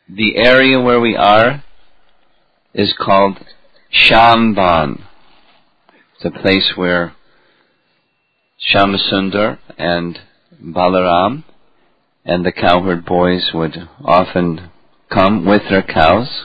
The area where we are is called Shamban. It's a place where Shyamasundar and Balaram and the cowherd boys would often come with their cows.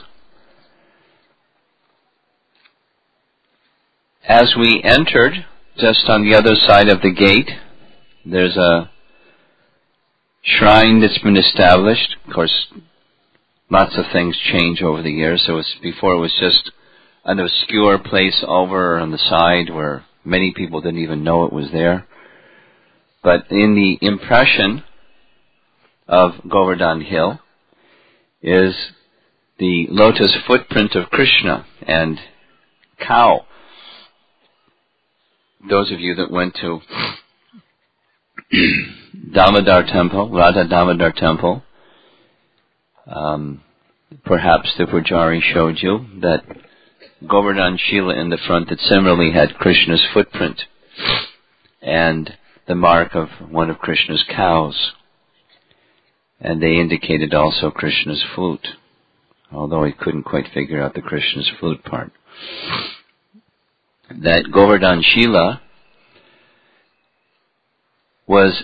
As we entered, just on the other side of the gate, there's a shrine that's been established. Of course, lots of things change over the years. So before it was just an obscure place over on the side where many people didn't even know it was there. But in the impression of Govardhan Hill is the lotus footprint of Krishna and cow. Those of you that went to Damodar Temple, Radha Damodar Temple, perhaps the Pujari showed you that Govardhan Shila in the front that similarly had Krishna's footprint and the mark of one of Krishna's cows. And they indicated also Krishna's flute, although he couldn't quite figure out the Krishna's flute part. That Govardhan Shila was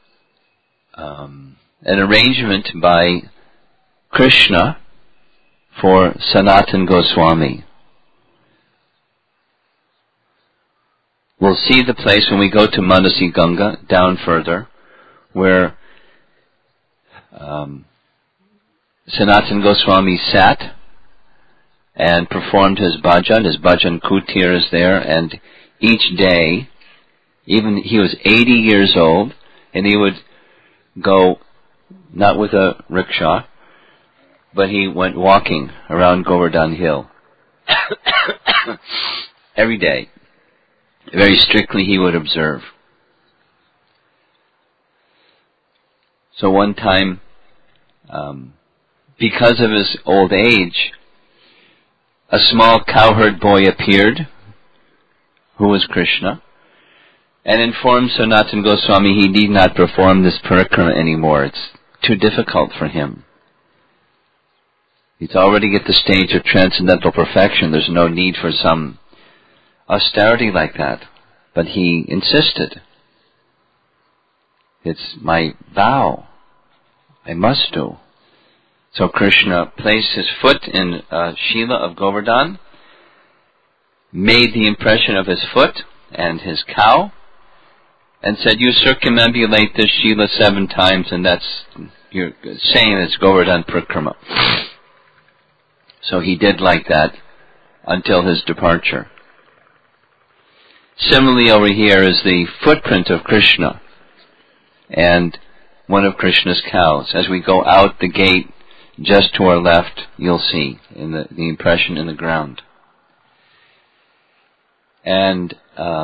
an arrangement by Krishna for Sanatan Goswami. We'll see the place when we go to Manasi Ganga, down further, where Sanatan Goswami sat and performed his bhajan kutir is there, and each day, even he was 80 years old, and he would go, not with a rickshaw, but he went walking around Govardhan Hill. Every day. Very strictly he would observe. So one time, because of his old age, a small cowherd boy appeared, who was Krishna, and informed Sanatan Goswami he need not perform this parikrama anymore. It's too difficult for him. He's already at the stage of transcendental perfection. There's no need for some austerity like that. But he insisted. It's my vow. I must do. So Krishna placed his foot in Shila of Govardhan, made the impression of his foot and his cow, and said, you circumambulate this Shila 7 times, and you're saying it's Govardhan Parikrama. So he did like that until his departure. Similarly over here is the footprint of Krishna and one of Krishna's cows. As we go out the gate, just to our left, you'll see in the impression in the ground. And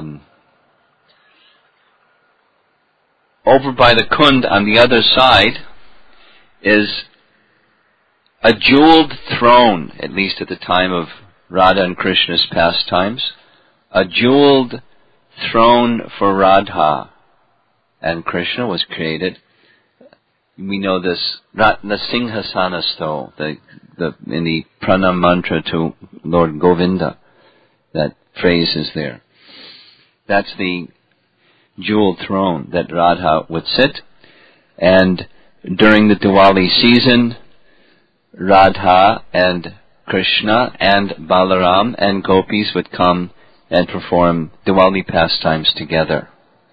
over by the Kund on the other side is a jeweled throne, at least at the time of Radha and Krishna's pastimes, a jeweled throne for Radha and Krishna was created. We know this Ratna Singhasanasto, in the pranam mantra to Lord Govinda. That phrase is there. That's the jeweled throne that Radha would sit. And during the Diwali season, Radha and Krishna and Balaram and gopis would come and perform Diwali pastimes together.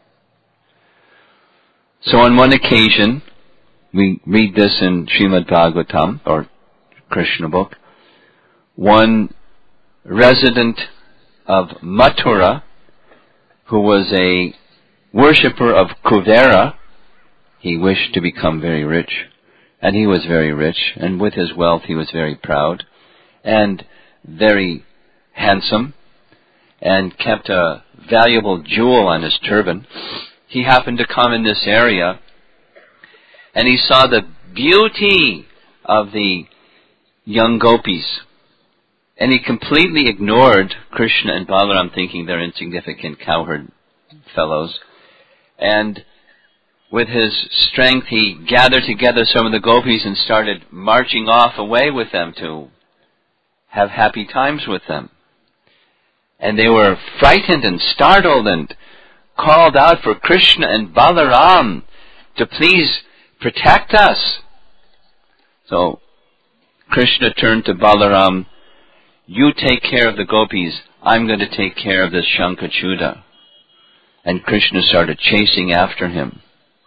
So on one occasion, we read this in Srimad Bhagavatam, or Krishna book, one resident of Mathura, who was a worshipper of Kuvera, he wished to become very rich, and he was very rich, and with his wealth he was very proud, and very handsome, and kept a valuable jewel on his turban. He happened to come in this area, and he saw the beauty of the young gopis. And he completely ignored Krishna and Balaram, thinking they're insignificant cowherd fellows. And with his strength, he gathered together some of the gopis and started marching off away with them to have happy times with them. And they were frightened and startled and called out for Krishna and Balaram to please protect us. So Krishna turned to Balaram, "You take care of the gopis, I'm going to take care of this Shankachuda." And Krishna started chasing after him.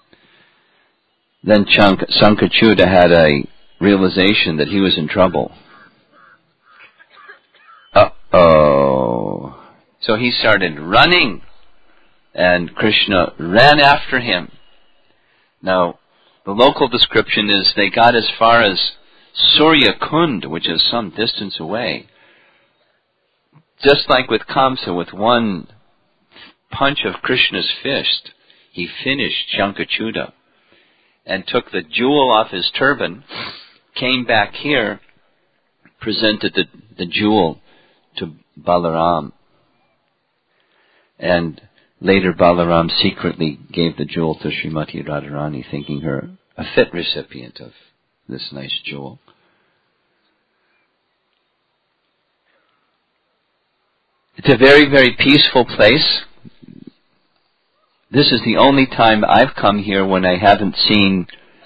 Then Shankachuda had a realization that he was in trouble. Uh-oh. So he started running, and Krishna ran after him. Now, the local description is they got as far as Surya Kund, which is some distance away. Just like with Kamsa, with one punch of Krishna's fist, he finished Shankachuda and took the jewel off his turban, came back here, presented the jewel to Balaram. And later Balaram secretly gave the jewel to Srimati Radharani, thinking her a fit recipient of this nice jewel. It's a very, very peaceful place. This is the only time I've come here when I haven't seen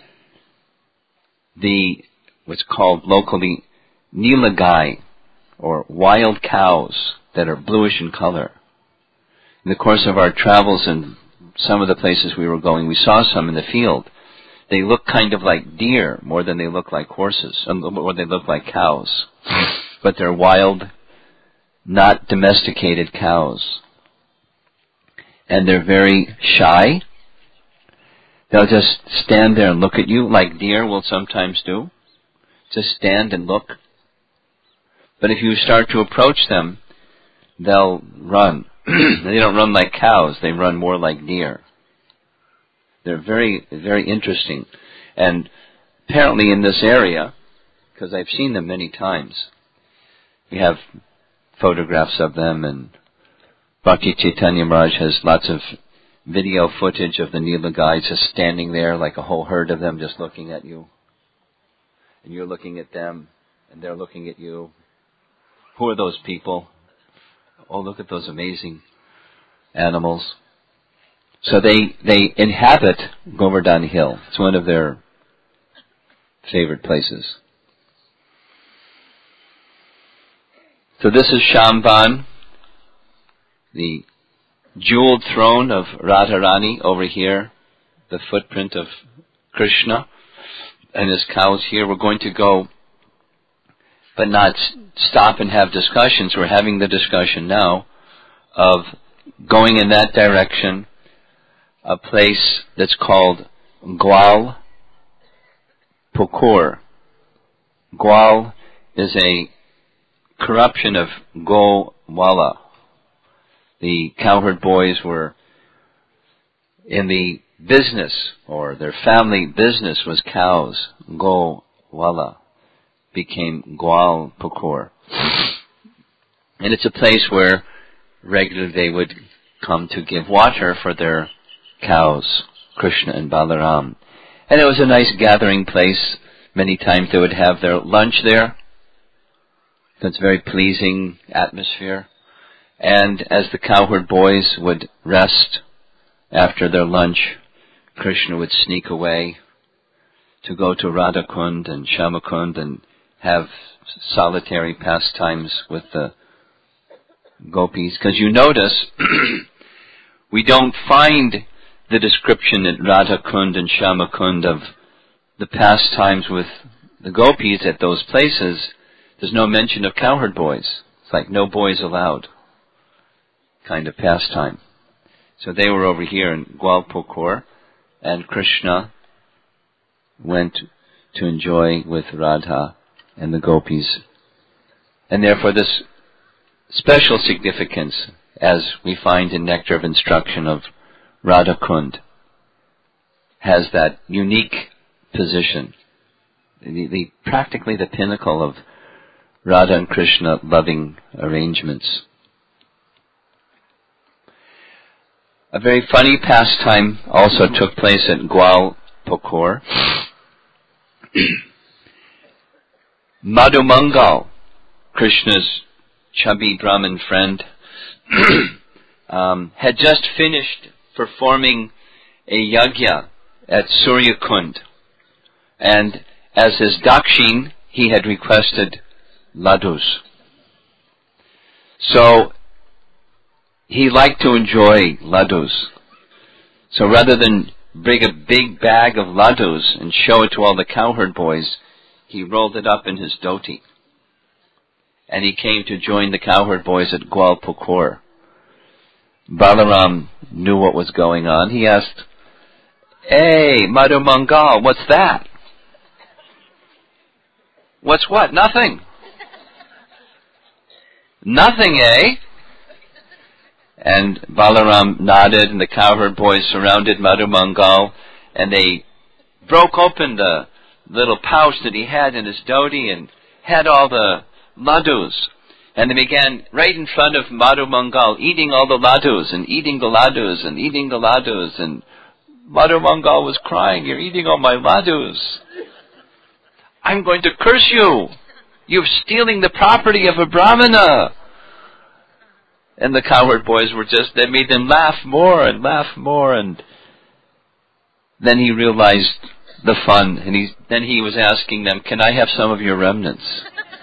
what's called locally Nilagai, or wild cows that are bluish in color. In the course of our travels and some of the places we were going, we saw some in the field. They look kind of like deer more than they look like horses, or they look like cows. But they're wild, not domesticated cows. And they're very shy. They'll just stand there and look at you like deer will sometimes do. Just stand and look. But if you start to approach them, they'll run. They don't run like cows, they run more like deer. They're very, very interesting. And apparently in this area, because I've seen them many times, we have photographs of them, and Bhakti Chaitanya Maharaj has lots of video footage of the Nilagais just standing there like a whole herd of them just looking at you. And you're looking at them, and they're looking at you. Who are those people? Oh, look at those amazing animals. So they inhabit Govardhan Hill. It's one of their favorite places. So this is Shambhan, the jeweled throne of Radharani over here, the footprint of Krishna and his cows here. We're going to go, but not stop and have discussions. We're having the discussion now of going in that direction, a place that's called Gwal Pukur. Gwal is a corruption of Gowala. The cowherd boys were in the business, or their family business was cows. Gowala became Gwal Pukur. And it's a place where regularly they would come to give water for their cows, Krishna and Balaram. And it was a nice gathering place. Many times they would have their lunch there. So it's a very pleasing atmosphere. And as the cowherd boys would rest after their lunch, Krishna would sneak away to go to Radhakund and Shamakund and have solitary pastimes with the gopis. Because you notice, we don't find the description at Radhakund and Shamakund of the pastimes with the gopis at those places. There's no mention of cowherd boys. It's like no boys allowed kind of pastime. So they were over here in Gwal Pukur, and Krishna went to enjoy with Radha and the gopis. And therefore this special significance, as we find in Nectar of Instruction of Radhakund, has that unique position, practically the pinnacle of Radha and Krishna loving arrangements. A very funny pastime also took place at Gwalpokor. Madhumangal, Krishna's chubby Brahmin friend, had just finished performing a yajna at Suryakund. And as his dakshin, he had requested laddus. So he liked to enjoy laddus. So rather than bring a big bag of laddus and show it to all the cowherd boys, he rolled it up in his dhoti. And he came to join the cowherd boys at Gwalpokor. Balaram knew what was going on. He asked, "Hey, Madhumangal, what's that?" "What's what?" "Nothing." "Nothing, eh?" And Balaram nodded, and the cowherd boys surrounded Madhumangal, and they broke open the little pouch that he had in his dhoti and had all the laddus. And they began right in front of Madhumangal, eating all the laddus, and eating the laddus, and eating the laddus. And Madhumangal was crying, "You're eating all my laddus. I'm going to curse you. You're stealing the property of a Brahmana." And the cowherd boys they made them laugh more, and then he realized the fun, and then he was asking them, "Can I have some of your remnants?"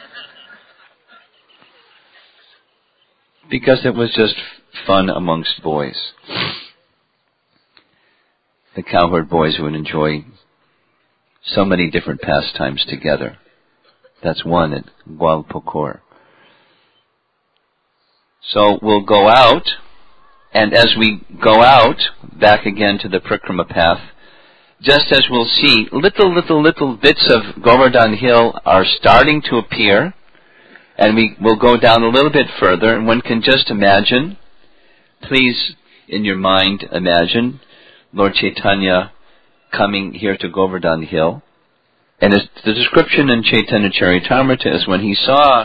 Because it was just fun amongst boys. The cowherd boys would enjoy so many different pastimes together. That's one at Gwalpokor. So we'll go out, and as we go out, back again to the Parikrama path, just as we'll see, little bits of Govardhan Hill are starting to appear, and we will go down a little bit further, and one can just imagine, please, in your mind, imagine Lord Chaitanya coming here to Govardhan Hill. And the description in Chaitanya Charitamrita is when he saw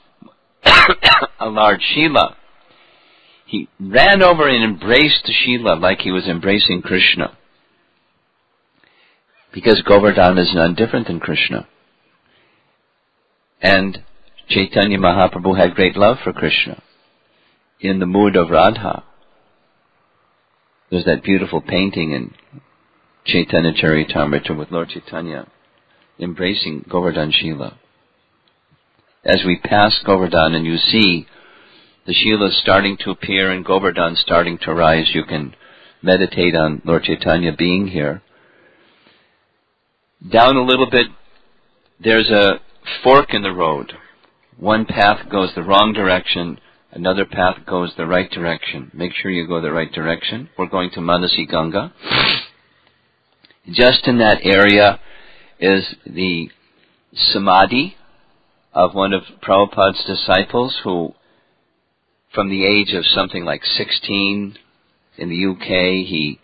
a large Shila, he ran over and embraced the Shila like he was embracing Krishna. Because Govardhan is none different than Krishna. And Chaitanya Mahaprabhu had great love for Krishna in the mood of Radha. There's that beautiful painting in Chaitanya Charitamrita with Lord Chaitanya embracing Govardhan Shila. As we pass Govardhan and you see the Shila starting to appear and Govardhan starting to rise, you can meditate on Lord Chaitanya being here. Down a little bit, there's a fork in the road. One path goes the wrong direction, another path goes the right direction. Make sure you go the right direction. We're going to Manasi Ganga. Just in that area is the samadhi of one of Prabhupada's disciples who, from the age of something like 16 in the UK, he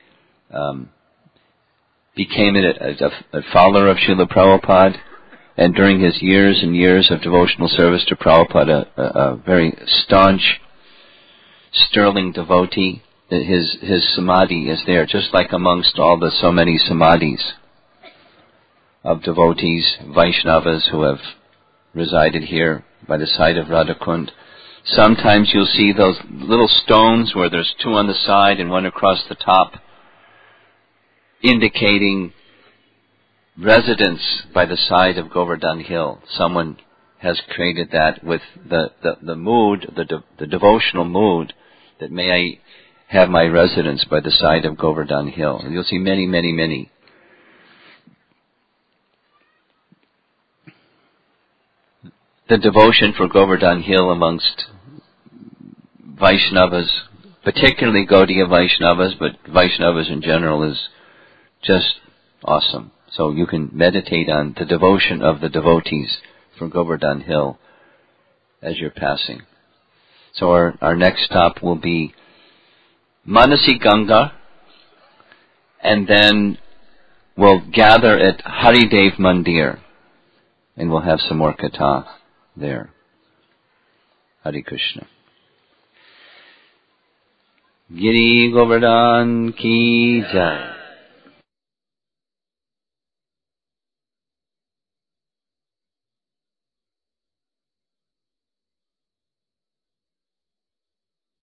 became a follower of Srila Prabhupada, and during his years and years of devotional service to Prabhupada, a very staunch, sterling devotee, his samadhi is there, just like amongst all the so many samadhis of devotees, Vaishnavas who have resided here by the side of Radhakund. Sometimes you'll see those little stones where there's two on the side and one across the top, indicating residence by the side of Govardhan Hill. Someone has created that with the mood, the devotional mood, that may I have my residence by the side of Govardhan Hill. And you'll see many, many, many. The devotion for Govardhan Hill amongst Vaishnavas, particularly Gaudiya Vaishnavas, but Vaishnavas in general, is just awesome. So you can meditate on the devotion of the devotees for Govardhan Hill as you're passing. So our next stop will be Manasi Ganga, and then we'll gather at Haridev Mandir, and we'll have some more katha there. Hare Krishna. Giri Govardhan ki jai.